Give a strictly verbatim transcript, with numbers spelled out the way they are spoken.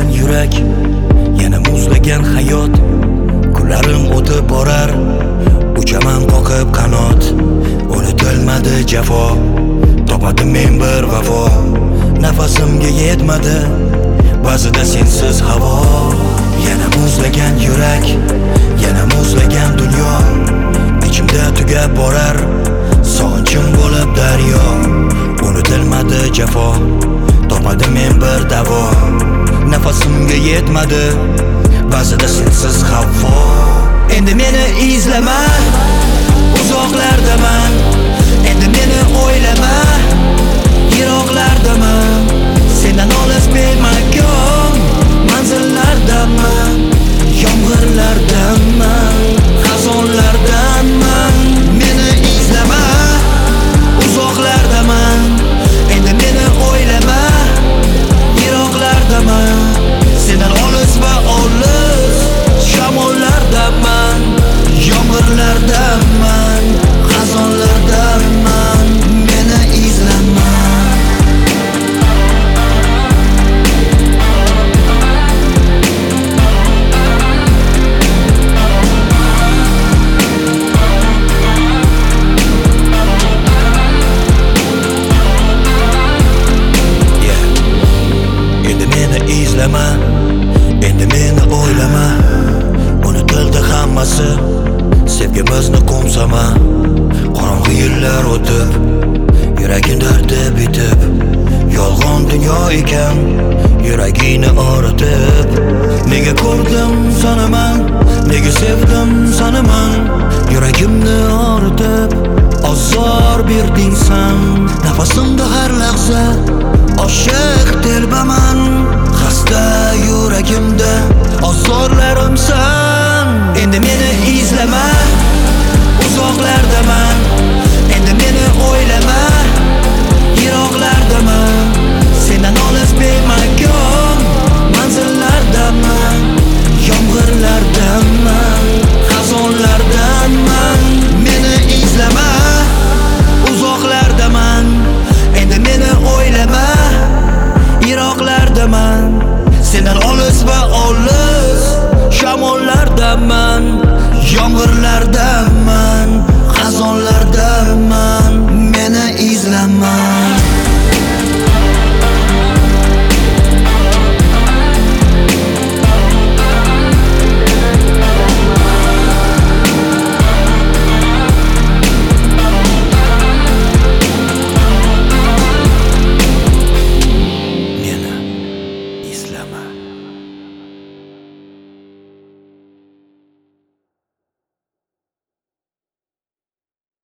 muzlagan yurak, yana muzlagan hayot. Kunlarim o'tib borar, uchaman qoqib qanot. Unutilmadi jafo, topadim men bir vafo. Nafasimga yetmadi ba'zida sensiz havo. Yana muzlagan yurak, yana muzlagan dunyo. Ichimda tugab borar, sog'inchim bo'lib daryo. Unutilmadi jafo, topadim men bir davo. Nafasimga yetmadi ba'zida sensiz havo. Endi meni izlama, uzoqlardaman. Endi meni o'ylama, yiroqlardaman. Sendan olis bemakon manzillardaman. Yomg'irlardaman, xazonlardaman. Meni izlama, uzoqlardaman. Endi meni o'ylama, yiroqlardaman. Sendan olis va olis shamollardaman. Yomg'irlardaman, xazonlardaman. Meni izlama. Izlama, endi meni o'ylama. Unutildi hammasi, sevgimizni qo'msama. Qorong'i yillar o'tib, yuragim dardi bitib. Yolg'on dunyo ekan, yuragingni og'ritib. Nega ko'rdim sanaman, nega sevdim sanaman. Yuragimni og'ritib, ozor berding san. Nafasimda har lahza oshiq telbaman. Xasta yuragimda ozorlarimsan. Endi meni izlama, uzoqlardaman.